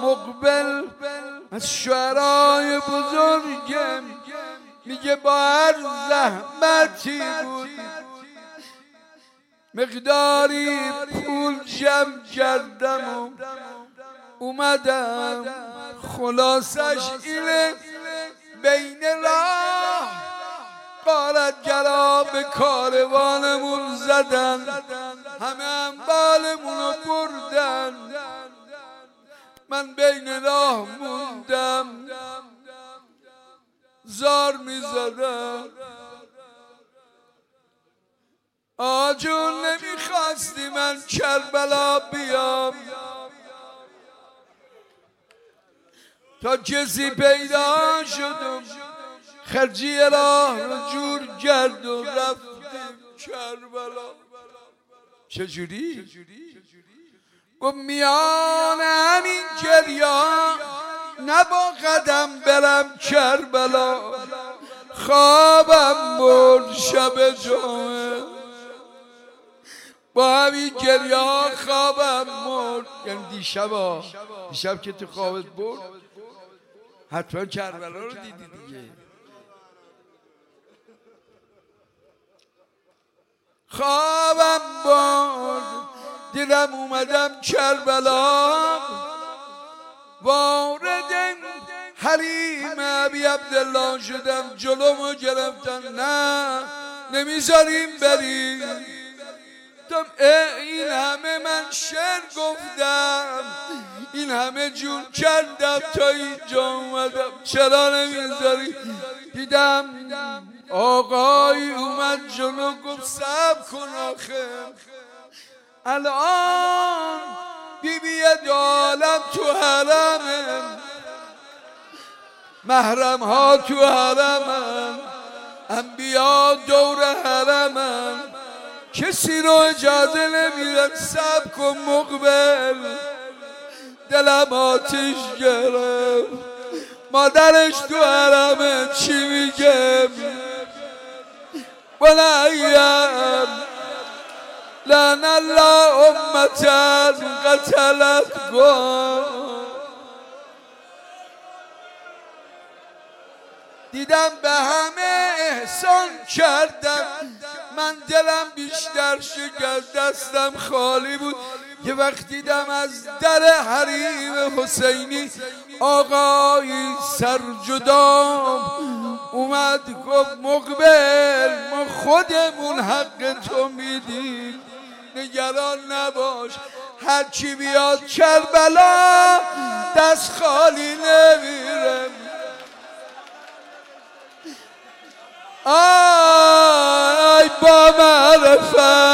مقبل از شعرهای بزرگم میگه با هر زحمتی بود مقداری پول جمع کردم و اومدم خلاصش اینه بین راه غارتگرا به کاروانمون زدن همه اموالمونو بردن من بین راه موندم زار میزدم آجون نمیخواستی من کربلا بیام تا کسی پیدا شدم خرجی راه رو جور کرد و رفتیم کربلا چجوری؟ گفت میان همین گریا نه با قدم برم کربلا خوابم برد شب جمعه با همین گریا خوابم برد یعنی دیشب که تو خوابت برد حتما کربلا رو دیدی دیگه خوابم برد دیدم اومدم کربلا وارد حریم ابی عبدالله شدم جلومو گرفتن نه نمیذاریم بریم این همه من شعر گفتم این همه جور کردم تا اینجا اومدم چرا نمیذاری دیدم آقای اومد جلو گفت صبر کن آخه الان بیبی عالم تو حرمه محرم ها تو حرمن انبیا دور حرمن کسی رو اجازه نمیدن صبر کن مقبل دلم آتیش گرفت مادرش تو حرمه چی میگه بلایم لعن الله امتا قتلت گم دیدم به همه احسان کردم من دلم بیشتر شکست دستم خالی بود یه وقت دیدم از در حریم حسینی آقای سرجدام اومد گفت مقبل ما خودمون حق تو میدیم نگران نباش هرچی بیاد کربلا دست خالی نمیره آی با معرفت